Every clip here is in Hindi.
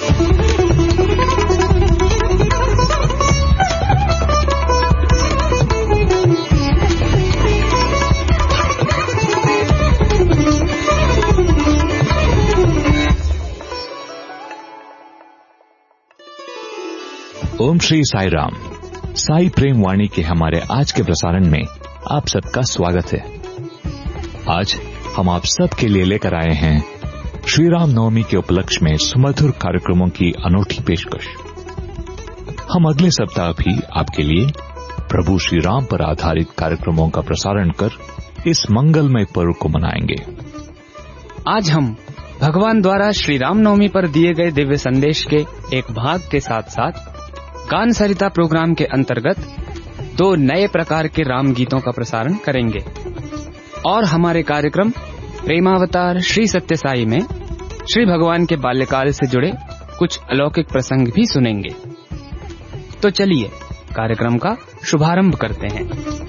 ओम श्री साई राम। साई प्रेम वाणी के हमारे आज के प्रसारण में आप सबका स्वागत है। आज हम आप सबके लिए लेकर आए हैं श्री राम नवमी के उपलक्ष्य में सुमधुर कार्यक्रमों की अनोखी पेशकश। हम अगले सप्ताह भी आपके लिए प्रभु श्री राम पर आधारित कार्यक्रमों का प्रसारण कर इस मंगलमय पर्व को मनाएंगे। आज हम भगवान द्वारा श्री राम नवमी पर दिए गए दिव्य संदेश के एक भाग के साथ साथ गान सरिता प्रोग्राम के अंतर्गत 2 नए प्रकार के राम गीतों का प्रसारण करेंगे और हमारे कार्यक्रम प्रेमावतार श्री सत्य साई में श्री भगवान के बाल्यकाल से जुड़े कुछ अलौकिक प्रसंग भी सुनेंगे। तो चलिए कार्यक्रम का शुभारंभ करते हैं।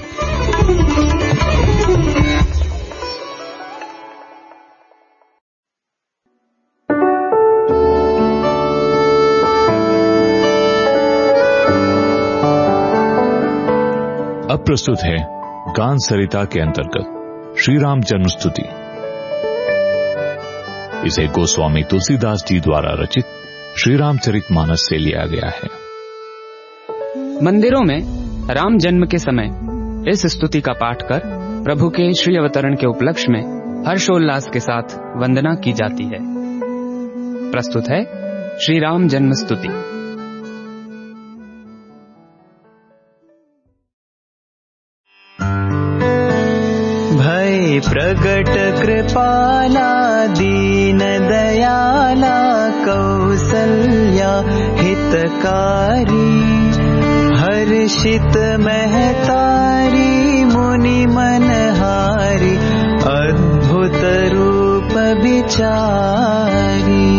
अब प्रस्तुत है गान सरिता के अंतर्गत श्री राम जन्म स्तुति। इसे गोस्वामी तुलसीदास जी द्वारा रचित श्री रामचरितमानस से लिया गया है। मंदिरों में राम जन्म के समय इस स्तुति का पाठ कर प्रभु के श्री अवतरण के उपलक्ष्य में हर्षोल्लास के साथ वंदना की जाती है। प्रस्तुत है श्री राम जन्म स्तुति। प्रगट कृपाला दीन दयाला कौसल्या हितकारी हर्षित महतारी मुनि मनहारी अद्भुत रूप विचारी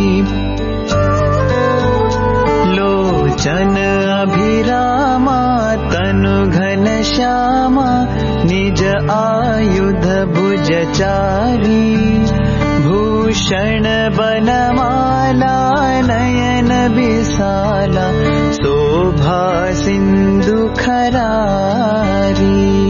लोचन अभिरामा तनु घन श्यामा निज आयुध भुजचारी भूषण बनमाला नयन विशाला शोभा सिंधु खरारी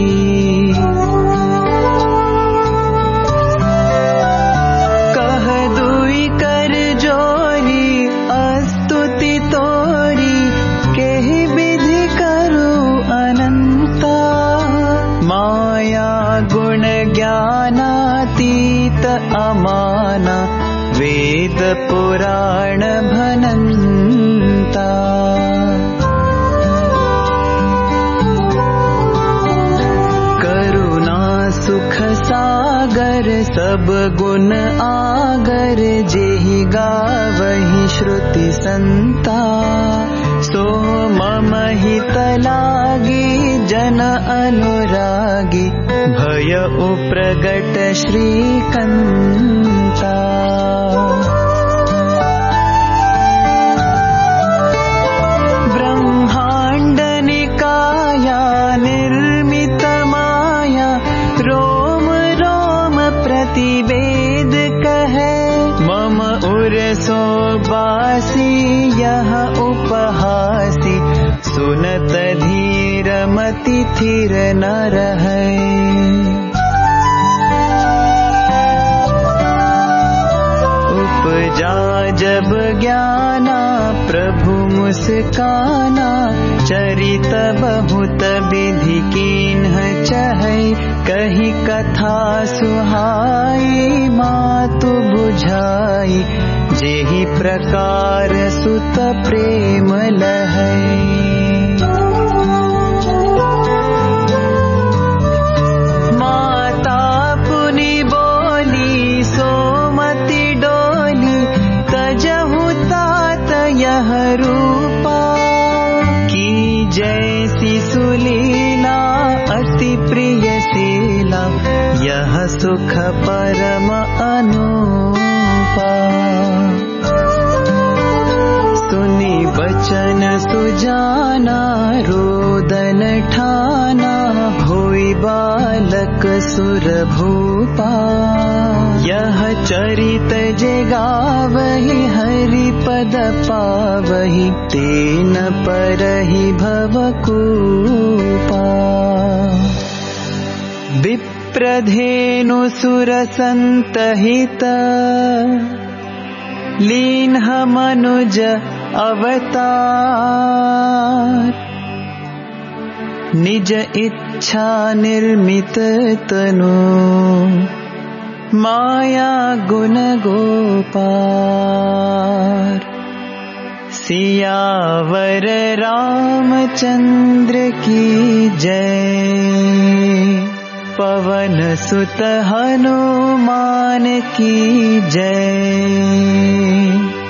कह दुई कर जोरी अस्तुति तोरी केहि विधि करू अनंता माया गुण ज्ञानातीत अमाना वेद पुराण भनंता करुणा सुख सागर सब गुण आगर जेहि गावहि श्रुति संता सो मम हित लागी जन अनुरागी भय प्रगट श्रीकंता ब्रह्मांड निकाया निर्मित माया रोम रोम प्रतिवेद कहे मम उरसो बासी यह उपहासी सुनत धीर मति थिर न रहे उपजा जब ज्ञाना प्रभु मुस्काना चरित बहुत विधि कीन्ह चहै कही कथा सुहाई मातु बुझाई जेहि प्रकार सुत प्रेम लहै माता पुनि बोली सोमति डोली तजहु तात यह रूपा की जैसी सुलीला अति प्रिय शीला यह सुख परम अनुपा सुनी बचन सुजाना रोदन ठाना होई बालक सुर भूपा यह चरित जे गावहि हरि पद पावहि तेन परहि भवकूपा। विप्रधेनु सुरसंतहित लीन्ह मनुज अवतार। निज इच्छा निर्मित तनु माया गुण गोपार। सियावर रामचंद्र की जय। पवन सुत हनुमान की जय।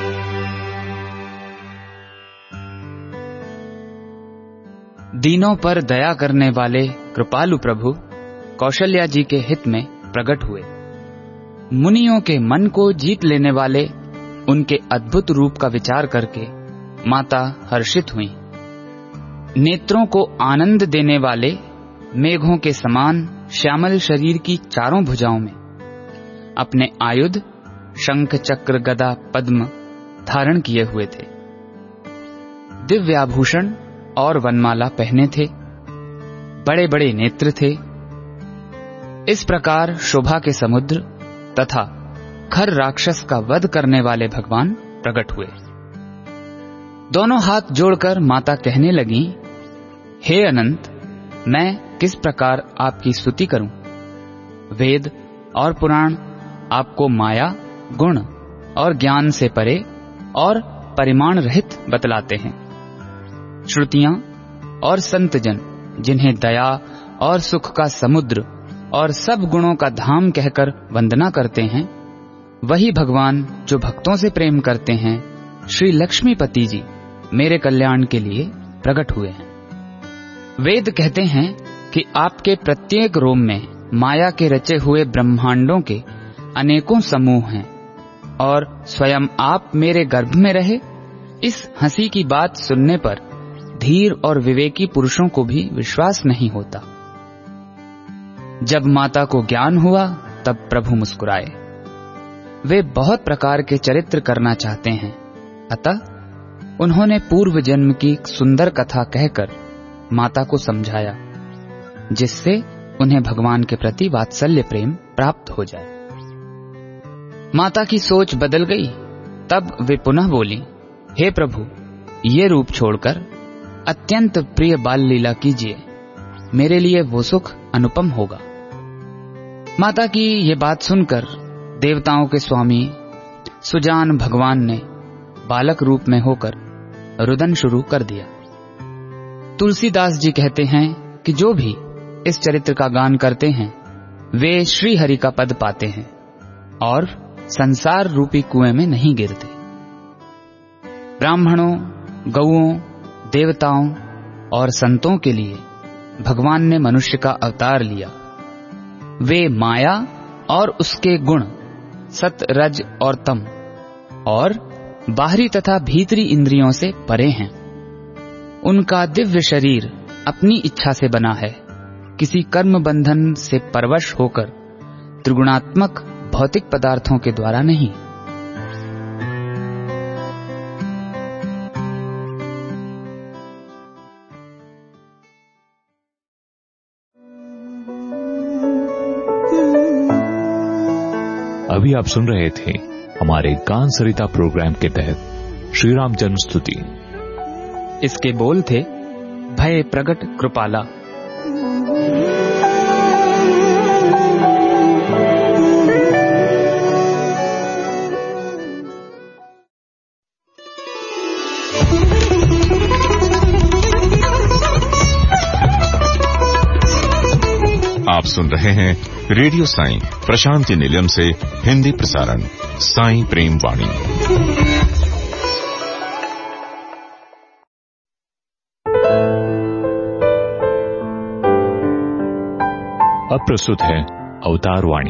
दीनों पर दया करने वाले कृपालु प्रभु कौशल्या जी के हित में प्रकट हुए। मुनियों के मन को जीत लेने वाले उनके अद्भुत रूप का विचार करके माता हर्षित हुई। नेत्रों को आनंद देने वाले मेघों के समान श्यामल शरीर की चारों भुजाओं में अपने आयुध शंख चक्र गदा पद्म धारण किए हुए थे। दिव्याभूषण और वनमाला पहने थे। बड़े बड़े नेत्र थे। इस प्रकार शोभा के समुद्र तथा खर राक्षस का वध करने वाले भगवान प्रकट हुए। दोनों हाथ जोड़कर माता कहने लगी, हे अनंत, मैं किस प्रकार आपकी स्तुति करूं? वेद और पुराण आपको माया, गुण और ज्ञान से परे और परिमाण रहित बतलाते हैं। श्रुतियां और संतजन जिन्हें दया और सुख का समुद्र और सब गुणों का धाम कहकर वंदना करते हैं, वही भगवान जो भक्तों से प्रेम करते हैं, श्री लक्ष्मीपति जी मेरे कल्याण के लिए प्रकट हुए हैं। वेद कहते हैं कि आपके प्रत्येक रोम में माया के रचे हुए ब्रह्मांडों के अनेकों समूह हैं और स्वयं आप मेरे गर्भ में रहे। इस हंसी की बात सुनने पर धीर और विवेकी पुरुषों को भी विश्वास नहीं होता। जब माता को ज्ञान हुआ तब प्रभु मुस्कुराए। वे बहुत प्रकार के चरित्र करना चाहते हैं, अतः उन्होंने पूर्व जन्म की सुंदर कथा कहकर माता को समझाया, जिससे उन्हें भगवान के प्रति वात्सल्य प्रेम प्राप्त हो जाए। माता की सोच बदल गई। तब वे पुनः बोली, हे प्रभु, ये रूप छोड़कर अत्यंत प्रिय बाल लीला कीजिए, मेरे लिए वो सुख अनुपम होगा। माता की ये बात सुनकर देवताओं के स्वामी सुजान भगवान ने बालक रूप में होकर रुदन शुरू कर दिया। तुलसीदास जी कहते हैं कि जो भी इस चरित्र का गान करते हैं वे श्री हरि का पद पाते हैं और संसार रूपी कुएं में नहीं गिरते। ब्राह्मणों, गौओं, देवताओं और संतों के लिए भगवान ने मनुष्य का अवतार लिया। वे माया और उसके गुण सत, रज और तम और बाहरी तथा भीतरी इंद्रियों से परे हैं। उनका दिव्य शरीर अपनी इच्छा से बना है, किसी कर्म बंधन से परवश होकर त्रिगुणात्मक भौतिक पदार्थों के द्वारा नहीं। अभी आप सुन रहे थे हमारे गान सरिता प्रोग्राम के तहत श्री राम जन्म स्तुति। इसके बोल थे भय प्रगट कृपाला। आप सुन रहे हैं रेडियो साईं प्रशांति निलयम से हिंदी प्रसारण साईं प्रेम वाणी। अब प्रस्तुत है अवतार वाणी।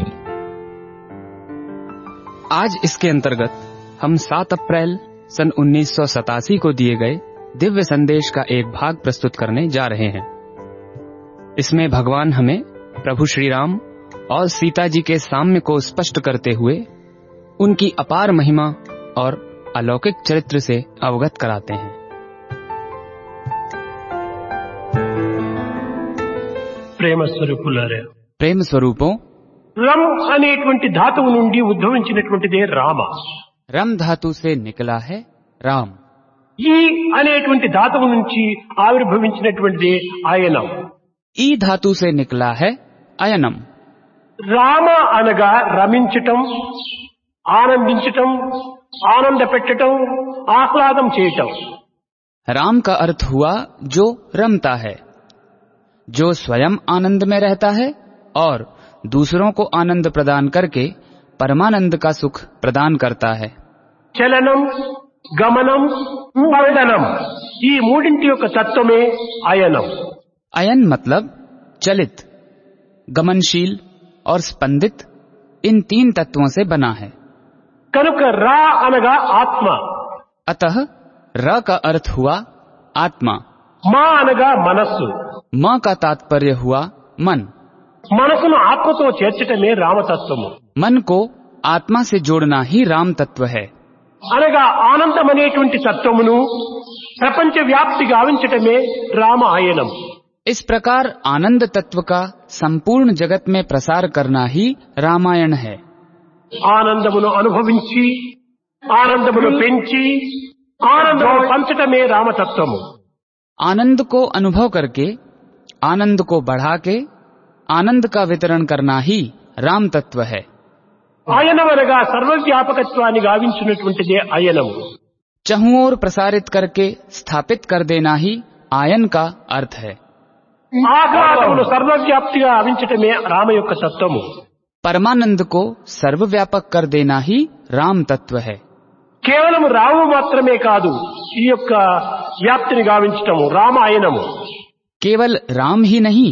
आज इसके अंतर्गत हम 7 अप्रैल सन 1987 को दिए गए दिव्य संदेश का एक भाग प्रस्तुत करने जा रहे हैं। इसमें भगवान हमें प्रभु श्री राम और सीता जी के साम्य को स्पष्ट करते हुए उनकी अपार महिमा और अलौकिक चरित्र से अवगत कराते हैं। ప్రేమ స్వరూపులారా, प्रेम स्वरूपों, రమ్ అనేటువంటి ధాతువు నుండి ఉద్భవించినటువంటిదే రామ. रम धातु से निकला है राम। ఈ అనేటువంటి ధాతువు నుంచి ఆవిర్భవించినటువంటిదే అయనం. ई धातु से निकला है अयनम। రామ అనగా రమించటం, ఆనందించటం, ఆనంద పెట్టటం, ఆహ్లాదం చేయటం. राम का अर्थ हुआ जो रमता है, जो स्वयं आनंद में रहता है और दूसरों को आनंद प्रदान करके परमानंद का सुख प्रदान करता है। చలనం, గమనం, స్పందనం, ఈ మూడింటి యొక్క తత్వమే అయనం. अयन मतलब चलित, गमनशील और स्पंदित, इन तीन तत्वों से बना है। కనుక రా అనగా ఆత్మ, अतः र का अर्थ हुआ आत्मा, మా అనగా మనస్సు. म का तात्पर्य हुआ मन। మనసును ఆత్మతో చేర్చటమే రామతత్వము. मन को आत्मा से जोड़ना ही राम तत्व है। అనగా ఆనందం అనేటువంటి తత్వమును ప్రపంచ వ్యాప్తి గావించటమే రామ ఆయనం. इस प्रकार आनंद तत्व का संपूर्ण जगत में प्रसार करना ही रामायण है। ఆనందమును అనుభవించి, ఆనందమును పెంచి, ఆనందమును పంచటమే రామతత్వము. आनंद को अनुभव करके, आनंद को बढ़ा के, आनंद का वितरण करना ही राम तत्व है। అయనం అనగా సర్వవ్యాపకత్వాన్ని గావించినటువంటిదే అయనము. चहुं ओर प्रसारित करके स्थापित कर देना ही आयन का अर्थ है। ఆహ్లాదమును సర్వవ్యాప్తిగా గావించటమే రామ యొక్క తత్వము. परमानंद को सर्वव्यापक कर देना ही राम तत्व है। కేవలం రాము మాత్రమే కాదు, ఈ యొక్క వ్యాప్తిని గావించటము రామాయణము. केवल राम ही नहीं,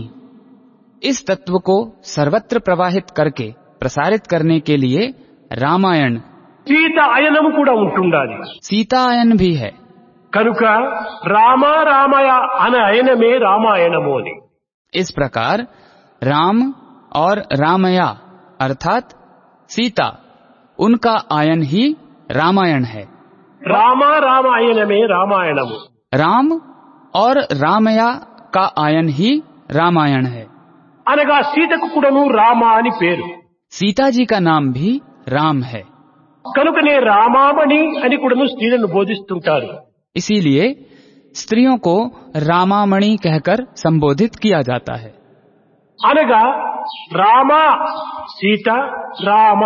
इस तत्व को सर्वत्र प्रवाहित करके प्रसारित करने के लिए रामायण, సీత అయనము కూడా ఉంటుండాలి. सीता आयन भी है। కనుక రామ రామయ అనే అయనమే రామాయణము అని. इस प्रकार राम और रामया अर्थात सीता, उनका आयन ही रामायण है। రామ రామ అయనమే రామాయణము. राम और रामया का आयन ही रामायण है। అనగా సీతకు కూడాను రామ అని పేరు. सीता जी का नाम भी राम है। కనుకనే రామామణి అని కూడాను స్త్రీలను బోధిస్తుంటారు. इसीलिए स्त्रियों को रामामणि कहकर संबोधित किया जाता है। అనగా రామ సీత రామ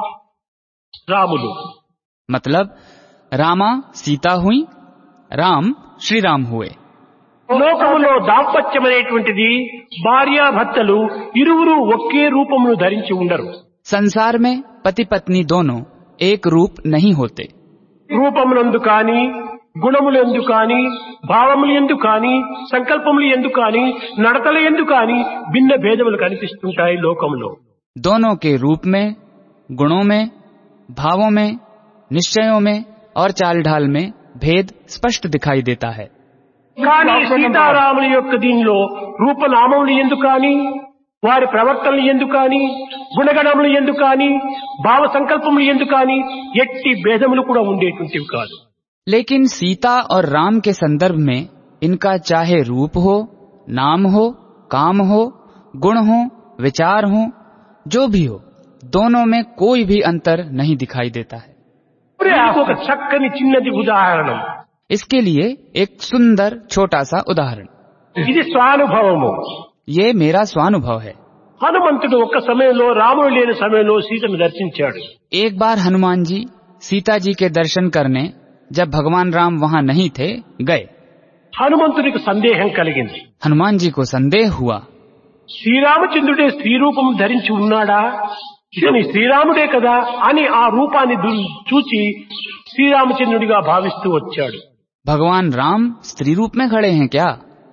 రాములు. मतलब रामा सीता हुई, राम श्री राम हुए। లోకములో దాంపత్యం అనేటువంటిది భార్యాభర్తలు ఇరువురు ఒకే రూపమును ధరించి ఉండరు. संसार में पति पत्नी दोनों एक रूप नहीं होते। రూపములందు కానీ, గుణములందు కానీ, భావములందు కానీ, సంకల్పములు ఎందు కానీ, నడతల ఎందు కానీ భిన్న భేదములు కనిపిస్తుంటాయి లోకములో. दोनों के रूप में, गुणों में, भावों में, निश्चयों में और चाल ढाल में भेद स्पष्ट दिखाई देता है। కానీ సీతారాముల యొక్క దీనిలో రూపనామములు ఎందు కానీ, వారి ప్రవర్తనలు ఎందు కానీ, గుణగణములు ఎందు కానీ, భావ సంకల్పములు ఎందు కానీ ఎట్టి భేదములు కూడా ఉండేటువంటివి కాదు. लेकिन सीता और राम के संदर्भ में इनका चाहे रूप हो, नाम हो, काम हो, गुण हो, विचार हो, जो भी हो, दोनों में कोई भी अंतर नहीं दिखाई देता है। ఒక చక్కని చిన్నది ఉదాహరణం. इसके लिए एक सुंदर छोटा सा उदाहरण, ఇది స్వానుభవము. ये मेरा स्वानुभव है। హనుమంతుడు ఒక్క సమయంలో రాముడు లేని సమయంలో సీతను దర్శించాడు. एक बार हनुमान जी सीता जी के दर्शन करने जब भगवान राम वहाँ नहीं थे गए। హనుమంతుడికి సందేహం కలిగింది. हनुमान जी को संदेह हुआ, శ్రీరామచంద్రుడే స్త్రీ రూపం ధరించి ఉన్నాడా, ఇతని శ్రీరాముడే కదా అని ఆ రూపాన్ని చూచి శ్రీరామచంద్రుడిగా భావిస్తూ వచ్చాడు. भगवान राम स्त्री रूप में खड़े हैं क्या?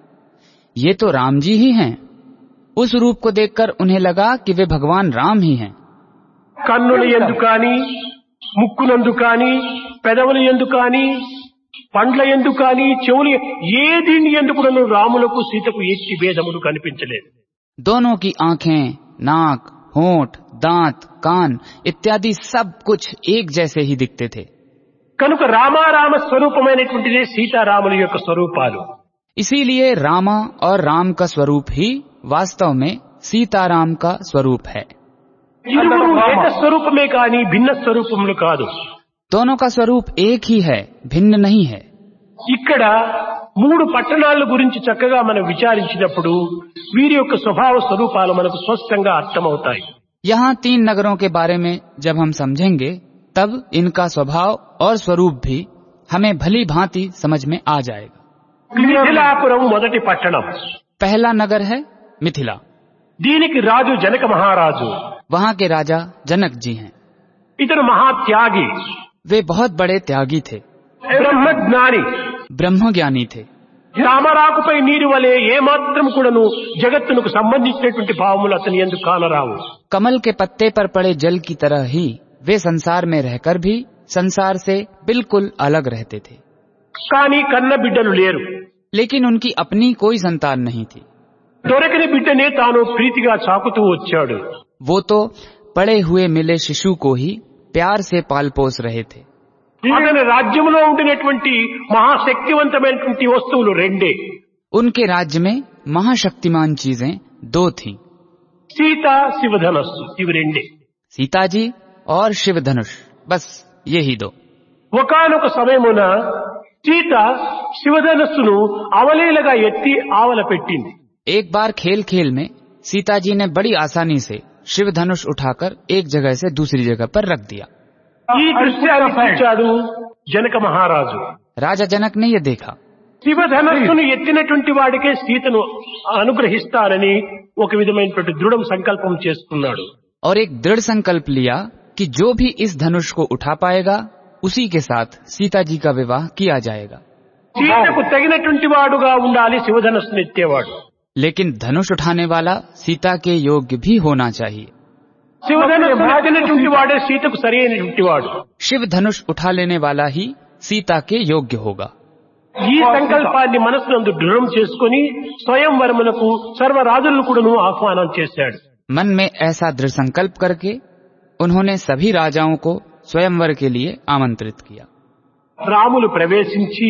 ये तो राम जी ही हैं। उस रूप को देखकर उन्हें लगा कि वे भगवान राम ही हैं। కన్నుల యందు కానీ, ముక్కునందు కానీ, పెదవుల యందు కానీ, పండ్ల యందు కానీ, చెవులు ఏ దీని యందు కూడా రాములకు సీతకు ఎట్టి భేదములు కనిపించలేదు. दोनों की आंखें, नाक, होंठ, दांत, कान इत्यादि सब कुछ एक जैसे ही दिखते थे। కనుక రామారామ స్వరూపమైనటువంటిదే సీతారాముల యొక్క స్వరూపాలు. इसीलिए रामा और राम का स्वरूप ही वास्तव में सीताराम का स्वरूप है. ఇరువురు ఏక స్వరూపమే కాని భిన్న స్వరూపములు కాదు. दोनों का स्वरूप एक ही है, भिन्न नहीं है. ఇక్కడ 3 పట్టణాల గురించి చక్కగా మనం విచారించినప్పుడు వీరి యొక్క స్వభావ స్వరూపాలు మనకు స్పష్టంగా అర్థమవుతాయి. यहाँ 3 नगरों के बारे में जब हम समझेंगे तब इनका स्वभाव और स्वरूप भी हमें भली भांति समझ में आ जाएगा. మిథిలాపురం మొదటి పట్టణం. पहला नगर है मिथिला. దీనికి రాజు జనక మహారాజు. वहाँ के राजा जनक जी हैं. ఇతను మహాత్యాగి, वे बहुत बड़े त्यागी थे, బ్రహ్మజ్ఞాని. ब्रह्मज्ञानी थे. తామరాకుపై నీరు వలె ఏమాత్రం కూడాను జగత్తునకు సంబంధించినటువంటి భావములు అతని యందు కానరావు. कमल के पत्ते पर पड़े जल की तरह ही वे संसार में रहकर भी संसार से बिल्कुल अलग रहते थे. కానీ కన్న బిడ్డలు లేరు. लेकिन उनकी अपनी कोई संतान नहीं थी. దొరకని బిడ్డనే తాను ప్రీతిగా చాకుతూ వచ్చాడు. वो तो पड़े हुए मिले शिशु को ही प्यार से पाल पोस रहे थे. అతని రాజ్యంలో ఉండినటువంటి మహాశక్తివంతమైనటువంటి వస్తువులు 2. उनके राज्य में महाशक्तिमान चीजें 2 थीं. సీత, శివధనస్సు. ఇవి 2. सीता जी और शिव धनुष, बस यही 2. ఒకానొక సమయమున సీత శివధనస్సును అవలీలగా ఎత్తి ఆవల పెట్టింది. एक बार खेल खेल में सीता जी ने बड़ी आसानी से शिव धनुष उठाकर एक जगह से दूसरी जगह पर रख दिया. ఈ దృశ్యాన్ని చూచాడు జనక మహారాజు. राजा जनक ने ये देखा. శివధనస్సును ఎత్తినటువంటి వాడికే సీతను అనుగ్రహిస్తానని ఒక విధమైనటువంటి దృఢ సంకల్పం చేసుకున్నాడు. और एक दृढ़ संकल्प लिया कि जो भी इस धनुष को उठा पाएगा उसी के साथ सीता जी का विवाह किया जाएगा. సీతకు తగినటువంటి వాడుగా ఉండాలి శివధనస్సును ఎత్తేవాడు. लेकिन धनुष उठाने वाला सीता के योग्य भी होना चाहिए. శివధనస్సును ఎత్తినటువంటి వాడే సీతకు సరైనటువంటి వాడు. शिव धनुष उठा लेने वाला ही सीता के योग्य होगा. ఈ సంకల్పాన్ని మనసునందు దృఢం చేసుకుని స్వయంవరమునకు సర్వరాజులను కూడాను ఆహ్వానం చేశాడు. मन में ऐसा दृढ़ संकल्प करके उन्होंने सभी राजाओं को स्वयंवर के लिए आमंत्रित किया. రాములు ప్రవేశించి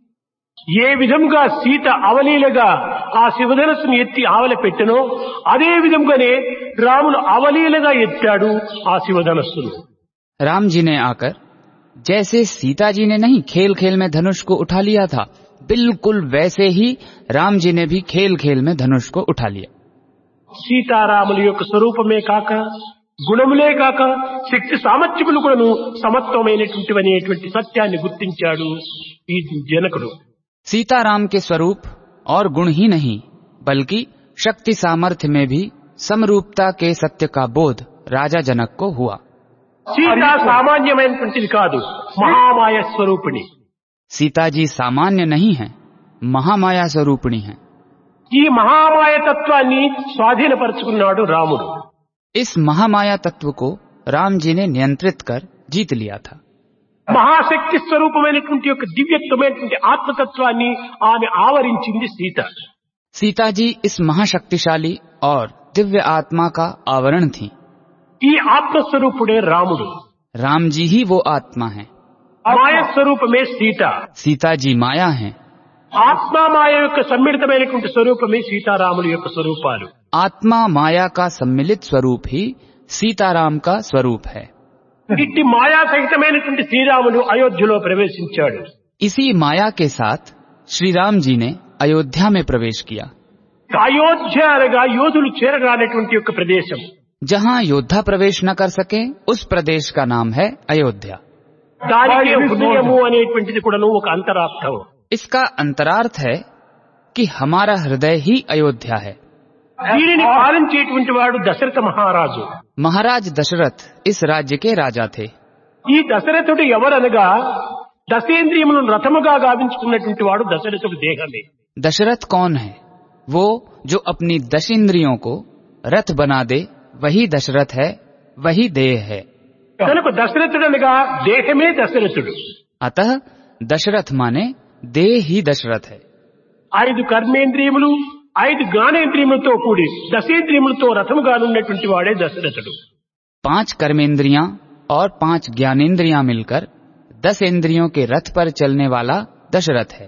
ఏ విధంగా సీత అవలీలగా ఆ శివధనస్సును ఎత్తి ఆవల పెట్టెనో అదే విధంగానే రాములు అవలీలగా ఎత్తాడు ఆ శివధనస్సును. राम जी ने आकर जैसे सीता जी ने नहीं खेल खेल में धनुष को उठा लिया था, बिल्कुल वैसे ही राम जी ने भी खेल खेल में धनुष को उठा लिया. సీతారాముల యొక్క స్వరూపమే కాక గుణములే కాక శక్తి సామర్థ్యములు కూడాను సమత్వమైనటువంటివనేటువంటి సత్యాన్ని గుర్తించాడు ఈ జనకుడు. सीताराम के स्वरूप और गुण ही नहीं बल्कि शक्ति सामर्थ्य में भी समरूपता के सत्य का बोध राजा जनक को हुआ. సీత సామాన్యమైనటువంటిది కాదు, మహామాయ స్వరూపిణి. सीता जी सामान्य नहीं है, महामाया स्वरूपिणी है. ఈ మహామాయ తత్వాన్ని స్వాధీనపరుచుకున్నాడు రాముడు. इस महामाया तत्व को राम जी ने नियंत्रित कर जीत लिया था. మహాశక్తి స్వరూపమైనటువంటి యొక్క దివ్యత్వమైనటువంటి ఆత్మతత్వాన్ని ఆమె ఆవరించింది సీత. सीता जी इस महाशक्तिशाली और दिव्य आत्मा का आवरण थी. ఈ ఆత్మస్వరూపుడే రాముడు. राम जी ही वो आत्मा है. మాయ స్వరూపమే సీత. सीता जी माया है. ఆత్మామాయ యొక్క సమ్మిళితమైనటువంటి స్వరూపమే సీతారాముల యొక్క స్వరూపాలు. आत्मा माया का सम्मिलित स्वरूप ही सीताराम का स्वरूप है. ఇట్టి మాయా సహితమైనటువంటి శ్రీరాముడు అయోధ్యలో ప్రవేశించాడు. इसी माया के साथ श्री राम जी ने अयोध्या में प्रवेश किया. అయోధ్య అనగా యోధులు చేరరానటువంటి యొక్క ప్రదేశం. जहाँ योद्धा प्रवेश न कर सके उस प्रदेश का नाम है अयोध्या. దానికి హృదయము అనేటువంటిది కూడాను ఒక అంతరార్థం. इसका अंतरार्थ है कि हमारा हृदय ही अयोध्या है. దీనిని పాలించేటువంటి వాడు దశరథ మహారాజు. महाराज दशरथ इस राज्य के राजा थे. ఈ దశరథుడు ఎవరనగా దశేంద్రియములను రథముగా గావించుకున్నటువంటి వాడు దశరథుడు దేహమే. दशरथ कौन है? वो जो अपनी 10 इंद्रियों को रथ बना दे, वही दशरथ है, वही देह है. కనుక దశరథుడు అనగా దేహమే దశరథుడు. अतः दशरथ माने देह ही दशरथ है. 5 కర్మేంద్రియములు 5 జ్ఞానేంద్రియములతో కూడి దశేంద్రియములతో రథముగానున్నటువంటి వాడే దశరథుడు. 5 कर्मेंद्रियां और 5 ज्ञानेंद्रियां मिलकर 10 इंद्रियों के रथ पर चलने वाला दशरथ है।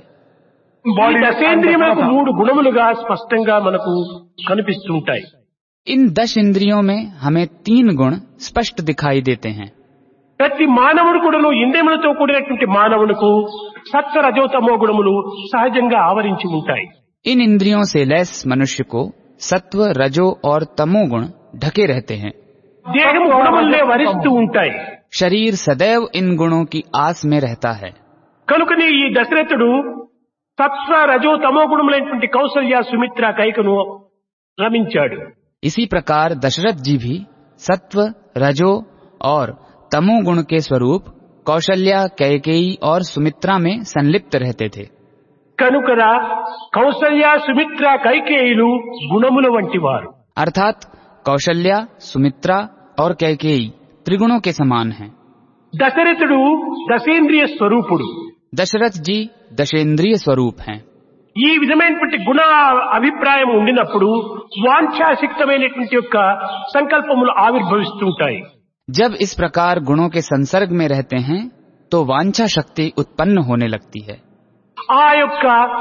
ఈ దశేంద్రియములకు 3 గుణములుగా స్పష్టంగా మనకు కనిపిస్తుంటాయి. इन 10 इंद्रियों में हमें 3 गुण स्पष्ट दिखाई देते हैं। ప్రతి మానవుడు కూడాను ఇంద్రియములతో కూడినటువంటి మానవునికి సత్వ రజోతమో గుణములు సహజంగా ఆవరించి ఉంటాయి. इन इंद्रियों से लैस मनुष्य को सत्व, रजो और तमो गुण ढके रहते हैं। దేహము గుణములనే వరిస్తూ ఉంటాయి. शरीर सदैव इन गुणों की आस में रहता है। కనుకనే ఈ దశరథుడు సత్వ రజో తమో గుణములైనటువంటి కౌసల్య, సుమిత్ర, కైకను రమించాడు. इसी प्रकार दशरथ जी भी सत्व, रजो और तमो गुण के स्वरूप कौशल्या, कैकेयी और सुमित्रा में संलिप्त रहते थे। కనుకరా కౌసల్య, సుమిత్ర, కైకేయులు గుణముల వంటి వారు. अर्थात कौशल्या, सुमित्रा और कैकेयी त्रिगुणों के समान हैं। దశరథుడు దశేంద్రియ స్వరూపుడు. दशरथ जी दशेंद्रिय स्वरूप हैं। ఈ విధమైనటువంటి గుణ అభిప్రాయం ఉండినప్పుడు వాంఛాశక్తమైనటువంటి యొక్క సంకల్పములు ఆవిర్భవిస్తుంటాయి. जब इस प्रकार गुणों के संसर्ग में रहते हैं तो वांछा शक्ति उत्पन्न होने लगती है। ఆ యొక్క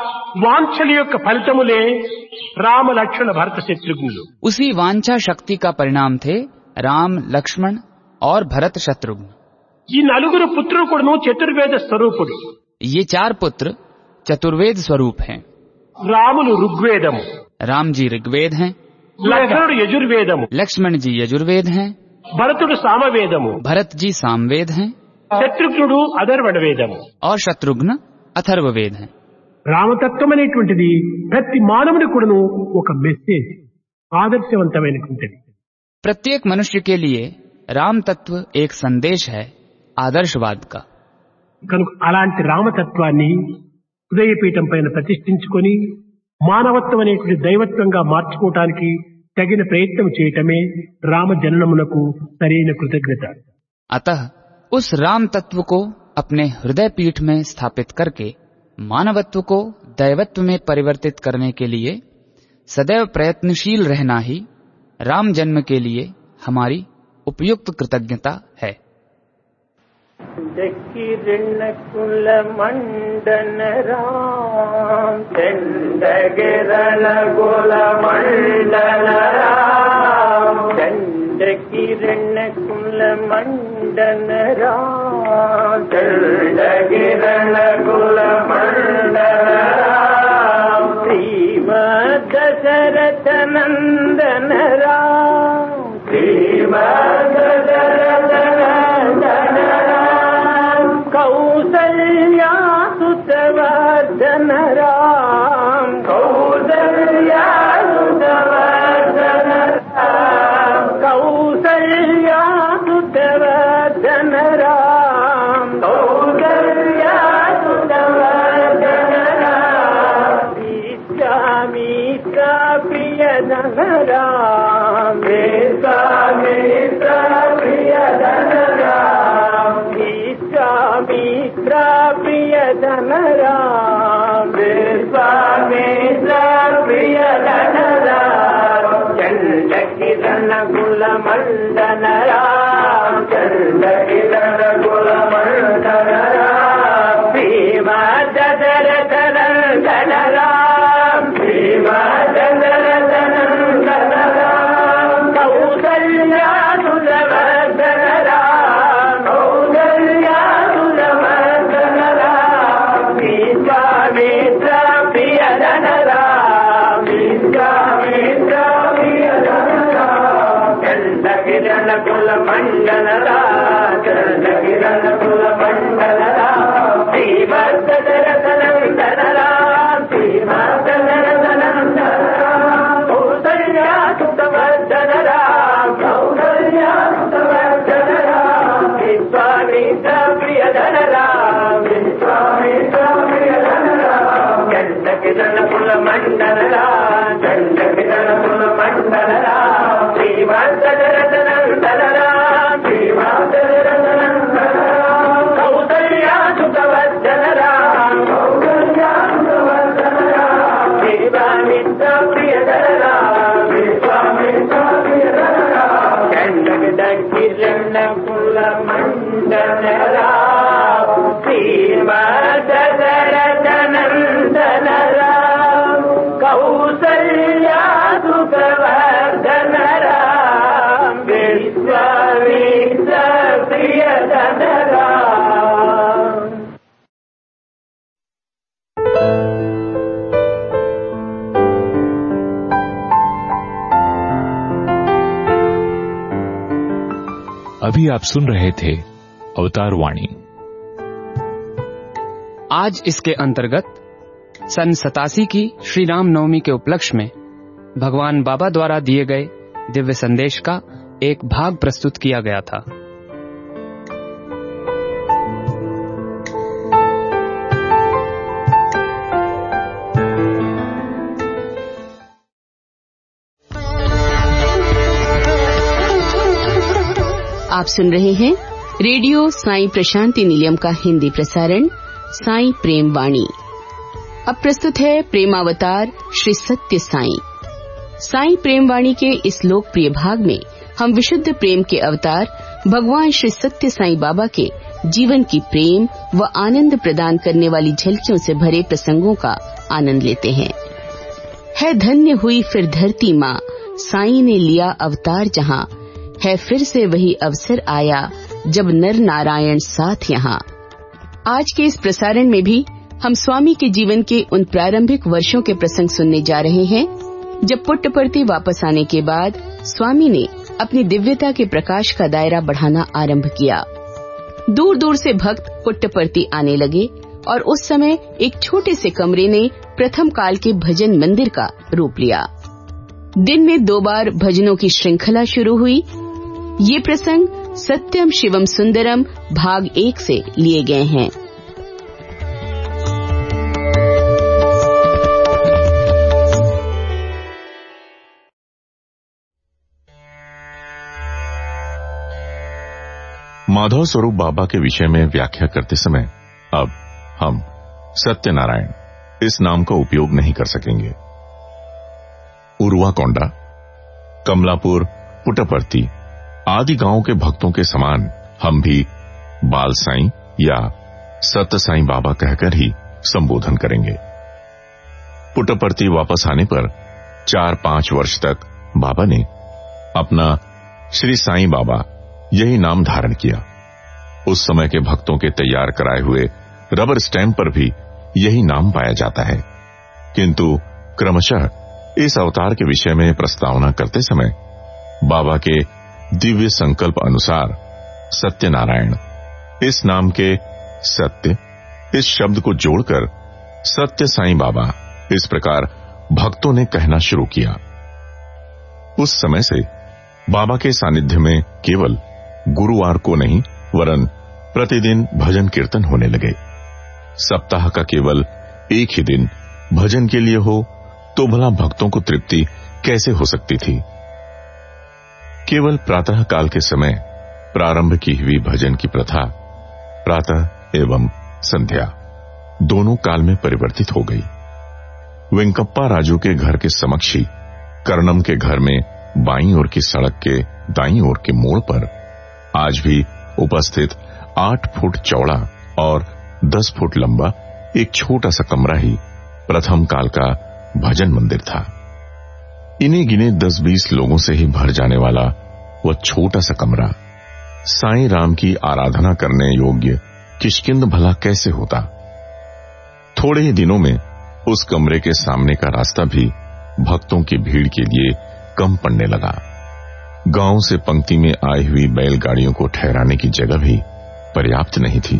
వాంఛల యొక్క ఫలితములే రామ, లక్ష్మణ, భరత, శత్రుఘ్నులు. उसी वांछा शक्ति का परिणाम थे राम, लक्ष्मण और भरत, शत्रुघ्न। ఈ నలుగురు పుత్రులు కూడాను చతుర్వేద స్వరూపుడు. ये 4 पुत्र चतुर्वेद स्वरूप हैं। రాములు ఋగ్వేదము, राम जी ऋग्वेद हैं, లక్ష్మణుడు యజుర్వేదము, लक्ष्मण जी यजुर्वेद हैं, భరతుడు సామవేదము, भरत जी सामवेद हैं శత్రుఘ్నుడు అధర్వణ వేదము. और शत्रुघ्न अथर्ववेद हैं। రామతత్వం అనేటువంటిది ప్రతి మానవుడి కూడాను ఒక మెసేజ్, ఆదర్శవంతమైనటువంటిది. प्रत्येक मनुष्य के लिए राम तत्व एक संदेश है आदर्शवाद का। కనుక అలాంటి రామతత్వాన్ని హృదయపీఠం పైన ప్రతిష్ఠించుకొని మానవత్వం అనేటువంటి దైవత్వంగా మార్చుకోవటానికి తగిన ప్రయత్నం చేయటమే రామ జననమునకు సరైన కృతజ్ఞత. अतः उस राम तत्व को अपने हृदय पीठ में स्थापित करके मानवत्व को दैवत्व में परिवर्तित करने के लिए सदैव प्रयत्नशील रहना ही राम जन्म के लिए हमारी उपयुक्त कृतज्ञता है। किरण कुल मंडन राम, चंडगिरण कुल मंडन राम, चंड किरण कुल मंडन राम, चंडगिरण कुल मंडन राम, श्रीमद् दशरथ नंदन राम, श्रीमद् दशरथ नंदन राम, कौसल्या सुतवर्धन राम, कौसल्या सुतवर्धन राम, कौसल्या सुतवर्धन राम, कौसल्या सुतवर्धन राम, विश्वामित्र प्रियधन राम, विश्वामित्र प्रियधन राम, विश्वामित्र प्रियधन राम, विश्वामित्र प्रियधन राम, चंड किरण कुल मंडन राम, चंड किरण कुल मंडन राम, श्रीमद् दशरथ नंदन राम, श्रीमद् दशरथ नंदन राम, कौसल्या सुतवर्धन राम, कौसल्या सुतवर्धन राम, विश्वामित्र प्रियधन राम, विश्वामित्र प्रियधन राम, चंड किरण कुल मंडन राम, चंड अभी आप सुन रहे थे अवतार वाणी। आज इसके अंतर्गत सन 87 की श्री राम नवमी के उपलक्ष्य में भगवान बाबा द्वारा दिए गए दिव्य संदेश का एक भाग प्रस्तुत किया गया था। आप सुन रहे हैं रेडियो साईं प्रशांति निलयम का हिंदी प्रसारण साईं प्रेम वाणी। अब प्रस्तुत है प्रेमावतार श्री सत्य साईं। साईं प्रेम वाणी के इस लोकप्रिय भाग में हम विशुद्ध प्रेम के अवतार भगवान श्री सत्य साईं बाबा के जीवन की प्रेम व आनंद प्रदान करने वाली झलकियों से भरे प्रसंगों का आनंद लेते हैं। है धन्य हुई फिर धरती माँ, साईं ने लिया अवतार जहाँ, है फिर से वही अवसर आया जब नर नारायण साथ यहाँ। आज के इस प्रसारण में भी हम स्वामी के जीवन के उन प्रारंभिक वर्षों के प्रसंग सुनने जा रहे हैं जब पुट्टपर्ती वापस आने के बाद स्वामी ने अपनी दिव्यता के प्रकाश का दायरा बढ़ाना आरंभ किया। दूर दूर से भक्त पुट्टपर्ती आने लगे और उस समय एक छोटे से कमरे ने प्रथम काल के भजन मंदिर का रूप लिया। दिन में 2 बार भजनों की श्रृंखला शुरू हुई। ये प्रसंग सत्यम शिवम सुंदरम भाग 1 से लिए गए हैं। माधव स्वरूप बाबा के विषय में व्याख्या करते समय अब हम सत्यनारायण इस नाम का उपयोग नहीं कर सकेंगे। उरुवाकोंडा, कमलापुर, पुट्टपर्ती आदि गांवों के भक्तों के समान हम भी बाल साईं या सत्य साईं बाबा कहकर ही संबोधन करेंगे। पुट्टपर्ती वापस आने पर 4-5 वर्ष तक बाबा ने अपना श्री साईं बाबा यही नाम धारण किया। उस समय के भक्तों के तैयार कराए हुए रबर स्टैंप पर भी यही नाम पाया जाता है, किंतु क्रमशः इस अवतार के विषय में प्रस्तावना करते समय बाबा के दिव्य संकल्प अनुसार सत्यनारायण इस नाम के सत्य इस शब्द को जोड़कर सत्य साईं बाबा इस प्रकार भक्तों ने कहना शुरू किया। उस समय से बाबा के सानिध्य में केवल गुरुवार को नहीं वरन प्रतिदिन भजन कीर्तन होने लगे। सप्ताह का केवल एक ही दिन भजन के लिए हो तो भला भक्तों को तृप्ति कैसे हो सकती थी। केवल प्रातः काल के समय प्रारंभ की हुई भजन की प्रथा प्रातः एवं संध्या दोनों काल में परिवर्तित हो गई। वेंकप्पा राजू के घर के समक्ष ही कर्णम के घर में बाईं ओर की सड़क के दाईं ओर के मोड़ पर आज भी उपस्थित 8 फुट चौड़ा और 10 फुट लंबा एक छोटा सा कमरा ही प्रथम काल का भजन मंदिर था। इन्हीं गिने 10-20 लोगों से ही भर जाने वाला वह छोटा सा कमरा साईं राम की आराधना करने योग्य किष्किंध भला कैसे होता। थोड़े ही दिनों में उस कमरे के सामने का रास्ता भी भक्तों की भीड़ के लिए कम पड़ने लगा। गांव से पंक्ति में आई हुई बैलगाड़ियों को ठहराने की जगह भी पर्याप्त नहीं थी।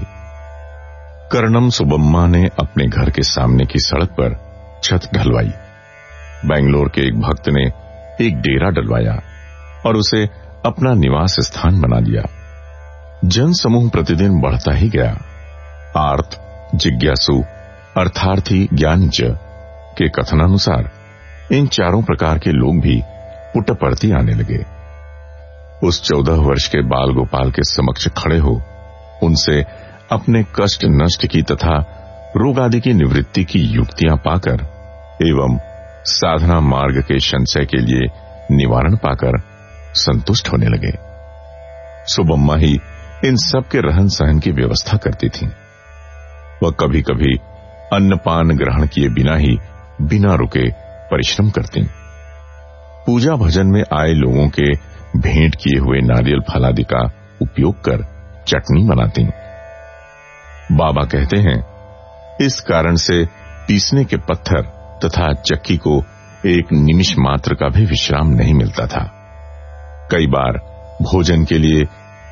कर्णम सुबम्मा ने अपने घर के सामने की सड़क पर छत ढलवाई। बेंगलोर के एक भक्त ने एक डेरा डलवाया और उसे अपना निवास स्थान बना दिया। जन समूह प्रतिदिन बढ़ता ही गया। आर्त, जिज्ञासु, अर्थार्थी, ज्ञानीच के कथनानुसार इन चारों प्रकार के लोग भी पुट्टपर्ती आने लगे। उस 14 वर्ष के बाल गोपाल के समक्ष खड़े हो उनसे अपने कष्ट नष्ट की तथा रोग आदि की निवृत्ति की युक्तियां पाकर एवं साधना मार्ग के संचय के लिए निवारण पाकर संतुष्ट होने लगे। सुबम्मा ही इन सब के रहन सहन की व्यवस्था करती थी। वह कभी कभी अन्नपान ग्रहण किए बिना ही बिना रुके परिश्रम करती। पूजा भजन में आए लोगों के भेंट किए हुए नारियल फल आदि का उपयोग कर चटनी बनाती। बाबा कहते हैं, इस कारण से पीसने के पत्थर तथा चक्की को एक निमिष मात्र का भी विश्राम नहीं मिलता था। कई बार भोजन के लिए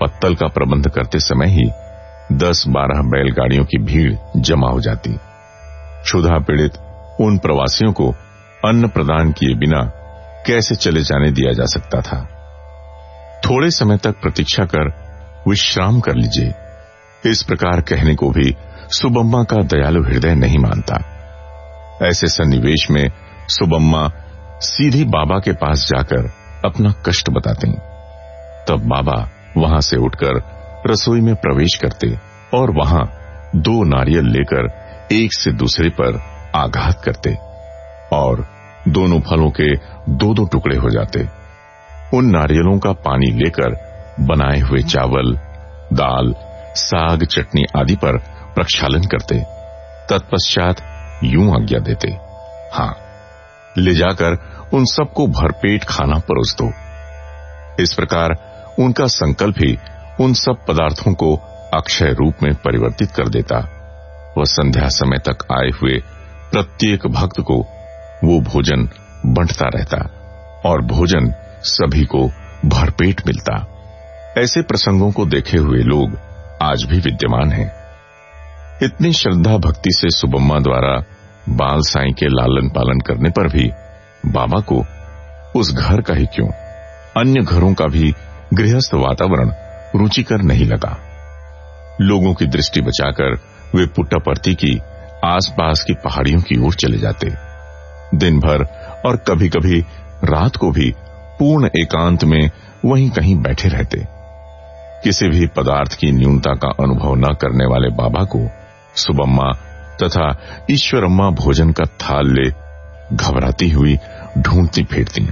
पत्तल का प्रबंध करते समय ही 10-12 बैलगाड़ियों की भीड़ जमा हो जाती। क्षुधा पीड़ित उन प्रवासियों को अन्न प्रदान किए बिना कैसे चले जाने दिया जा सकता था। थोड़े समय तक प्रतीक्षा कर विश्राम कर लीजिए, इस प्रकार कहने को भी सुबम्मा का दयालु हृदय नहीं मानता। ऐसे सन्निवेश में सुबम्मा सीधी बाबा के पास जाकर अपना कष्ट बताते। तब बाबा वहां से उठकर रसोई में प्रवेश करते और वहां 2 नारियल लेकर एक से दूसरे पर आघात करते और दोनों फलों के 2-2 टुकड़े हो जाते। उन नारियलों का पानी लेकर बनाए हुए चावल, दाल, साग, चटनी आदि पर प्रक्षालन करते। तत्पश्चात यूं आज्ञा देते, हाँ, ले जाकर उन सबको भरपेट खाना परोस दो। इस प्रकार उनका संकल्प ही उन सब पदार्थों को अक्षय रूप में परिवर्तित कर देता। वह संध्या समय तक आए हुए प्रत्येक भक्त को वो भोजन बंटता रहता और भोजन सभी को भरपेट मिलता। ऐसे प्रसंगों को देखे हुए लोग आज भी विद्यमान हैं। इतनी श्रद्धा भक्ति से सुबम्मा द्वारा बाल साईं के लालन पालन करने पर भी बाबा को उस घर का ही क्यों, अन्य घरों का भी गृहस्थ वातावरण रुचिकर नहीं लगा। लोगों की दृष्टि बचाकर वे पुट्टापर्थी की आसपास की पहाड़ियों की ओर चले जाते। दिन भर और कभी कभी रात को भी पूर्ण एकांत में वहीं कहीं बैठे रहते। किसी भी पदार्थ की न्यूनता का अनुभव न करने वाले बाबा को सुबम्मा तथा ईश्वरम्मा भोजन का थाल ले घबराती हुई ढूंढती फिरती।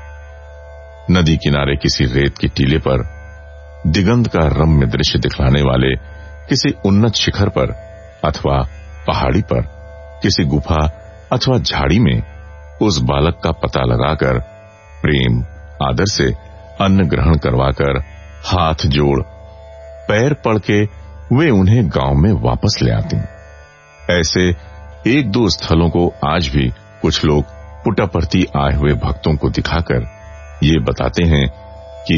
नदी किनारे किसी रेत की टीले पर दिगंत का रम्य दृश्य दिखलाने वाले किसी उन्नत शिखर पर अथवा पहाड़ी पर किसी गुफा अथवा झाड़ी में उस बालक का पता लगाकर प्रेम आदर से अन्न ग्रहण करवाकर हाथ जोड़ पैर पड़ के वे उन्हें गांव में वापस ले आती। ऐसे 1-2 स्थलों को आज भी कुछ लोग पुट्टापर्थी आए हुए भक्तों को दिखाकर ये बताते हैं कि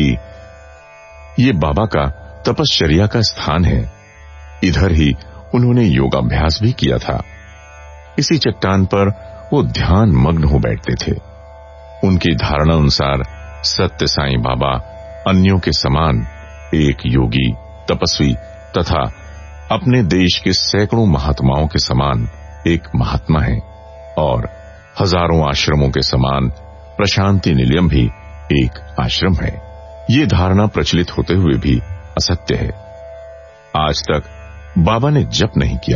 ये बाबा का तपश्चर्या का स्थान है। इधर ही उन्होंने योगाभ्यास भी किया था। इसी चट्टान पर वो ध्यान मग्न हो बैठते थे। उनकी धारणा अनुसार सत्य साईं बाबा अन्यों के समान एक योगी, तपस्वी तथा अपने देश के सैकड़ों महात्माओं के समान एक महात्मा है और हजारों आश्रमों के समान प्रशांति निलयम भी एक आश्रम है। ये धारणा प्रचलित होते हुए भी असत्य है। आज तक बाबा ने जप नहीं किया,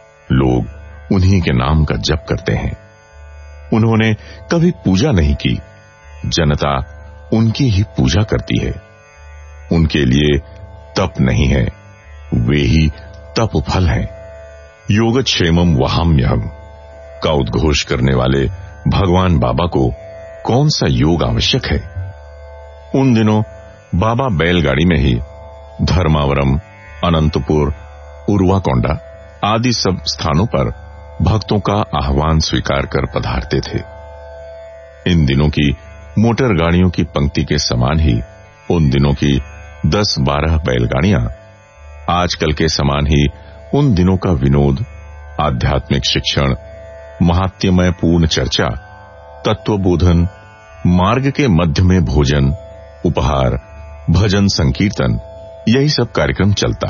लोग उन्हीं के नाम का जप करते हैं। उन्होंने कभी पूजा नहीं की, जनता उनकी ही पूजा करती है। उनके लिए तप नहीं है, वे ही तप फल हैं। योगक्षेमम वहाम्यहम् का उद्घोष करने वाले भगवान बाबा को कौन सा योग आवश्यक है। उन दिनों बाबा बैलगाड़ी में ही धर्मावरम, अनंतपुर, उर्वाकोंडा आदि सब स्थानों पर भक्तों का आह्वान स्वीकार कर पधारते थे। इन दिनों की मोटर गाड़ियों की पंक्ति के समान ही उन दिनों की 10-12 बैलगाड़ियां आजकल के समान ही उन दिनों का विनोद, आध्यात्मिक शिक्षण, महात्म्यमय पूर्ण चर्चा, तत्वबोधन, मार्ग के मध्य में भोजन, उपहार, भजन संकीर्तन, यही सब कार्यक्रम चलता।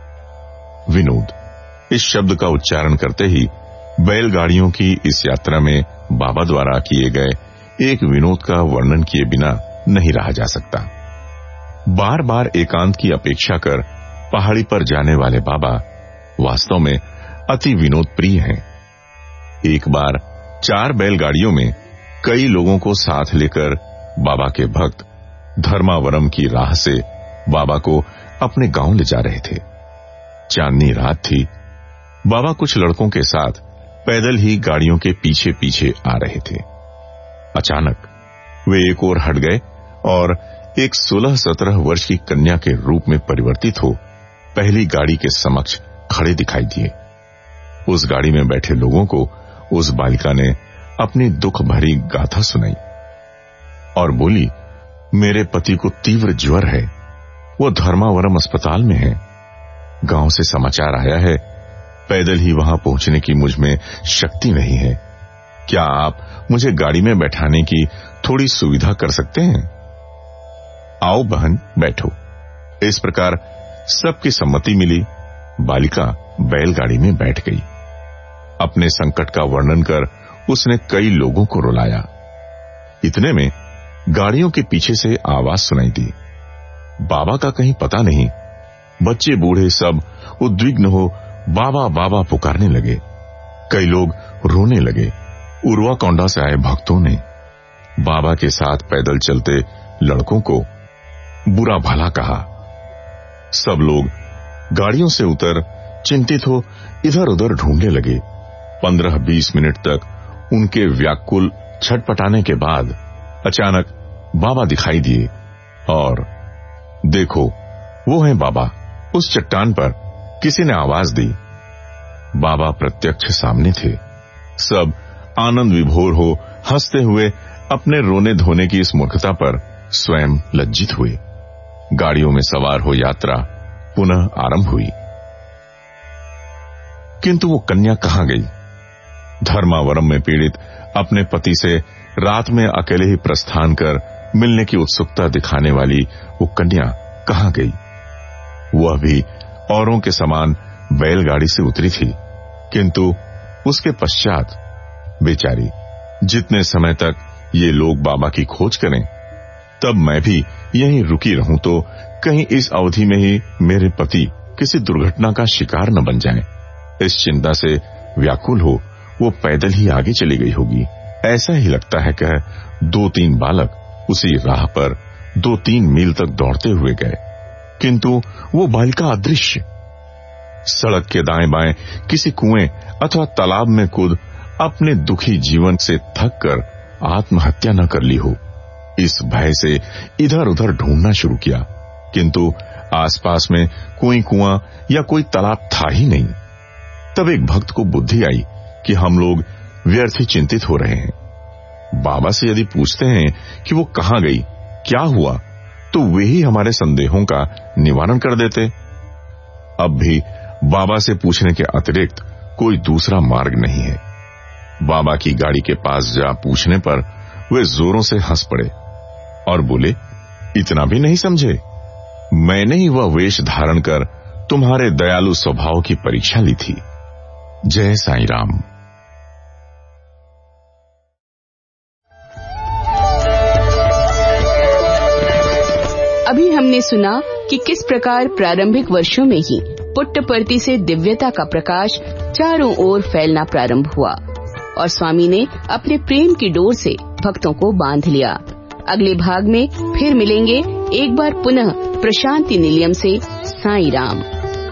विनोद इस शब्द का उच्चारण करते ही बैलगाड़ियों की इस यात्रा में बाबा द्वारा किए गए एक विनोद का वर्णन किए बिना नहीं रहा जा सकता। बार बार एकांत की अपेक्षा कर पहाड़ी पर जाने वाले बाबा वास्तव में अति विनोद प्रिय हैं। एक बार 4 बैलगाड़ियों में कई लोगों को साथ लेकर बाबा के भक्त धर्मावरम की राह से बाबा को अपने गांव ले जा रहे थे। चांदनी रात थी। बाबा कुछ लड़कों के साथ पैदल ही गाड़ियों के पीछे पीछे आ रहे थे। अचानक वे एक ओर हट गए और एक 16-17 वर्ष की कन्या के रूप में परिवर्तित हो पहली गाड़ी के समक्ष खड़े दिखाई दिए। उस गाड़ी में बैठे लोगों को उस बालिका ने अपनी दुख भरी गाथा सुनाई और बोली, मेरे पति को तीव्र ज्वर है, वो धर्मावरम अस्पताल में है। गांव से समाचार आया है, पैदल ही वहां पहुंचने की मुझ में शक्ति नहीं है। क्या आप मुझे गाड़ी में बैठाने की थोड़ी सुविधा कर सकते हैं? आओ बहन, बैठो। इस प्रकार सबकी सम्मति मिली। बालिका बैलगाड़ी में बैठ गई। अपने संकट का वर्णन कर उसने कई लोगों को रुलाया। इतने में गाड़ियों के पीछे से आवाज सुनाई दी। बाबा का कहीं पता नहीं। बच्चे बूढ़े सब उद्विग्न हो बाबा बाबा पुकारने लगे। कई लोग रोने लगे। उर्वाकोंडा से आए भक्तों ने बाबा के साथ पैदल चलते लड़कों को बुरा भला कहा। सब लोग गाड़ियों से उतर चिंतित हो इधर उधर ढूंढने लगे। 15-20 मिनट तक उनके व्याकुल छटपटाने के बाद अचानक बाबा दिखाई दिए और देखो, वो हैं बाबा। उस चट्टान पर किसी ने आवाज दी। बाबा प्रत्यक्ष सामने थे। सब आनंद विभोर हो हंसते हुए अपने रोने धोने की इस मूर्खता पर स्वयं लज्जित हुए। गाड़ियों में सवार हो यात्रा पुनः आरंभ हुई। किंतु वो कन्या कहां गई? धर्मावरम में पीड़ित अपने पति से रात में अकेले ही प्रस्थान कर मिलने की उत्सुकता दिखाने वाली वो कन्या कहां गई? वह भी औरों के समान बैलगाड़ी से उतरी थी, किंतु उसके पश्चात बेचारी, जितने समय तक ये लोग बाबा की खोज करें, तब मैं भी यहीं रुकी रहूं तो कहीं इस अवधि में ही मेरे पति किसी दुर्घटना का शिकार न बन जाएं। इस चिंता से व्याकुल हो वो पैदल ही आगे चली गई होगी। ऐसा ही लगता है कि 2-3 बालक उसी राह पर 2-3 मील तक दौड़ते हुए गए, किंतु वो बालिका अदृश्य। सड़क के दाएं बाएं किसी कुएं अथवा तालाब में कूद अपने दुखी जीवन से थक कर आत्महत्या न कर ली हो। इस भय से इधर उधर ढूंढना शुरू किया, किंतु आसपास में कोई कुआं या कोई तालाब था ही नहीं। तब एक भक्त को बुद्धि आई कि हम लोग व्यर्थ ही चिंतित हो रहे हैं। बाबा से यदि पूछते हैं कि वो कहां गई, क्या हुआ, तो वे ही हमारे संदेहों का निवारण कर देते। अब भी बाबा से पूछने के अतिरिक्त कोई दूसरा मार्ग नहीं है। बाबा की गाड़ी के पास जा पूछने पर वे जोरों से हंस पड़े और बोले, इतना भी नहीं समझे? मैंने ही वह वेश धारण कर तुम्हारे दयालु स्वभाव की परीक्षा ली थी। जय साईं राम। अभी हमने सुना कि किस प्रकार प्रारंभिक वर्षों में ही पुट्टपर्ती से दिव्यता का प्रकाश चारों ओर फैलना प्रारंभ हुआ और स्वामी ने अपने प्रेम की डोर से भक्तों को बांध लिया। अगले भाग में फिर मिलेंगे एक बार पुनः प्रशांति निलयम से साईं राम।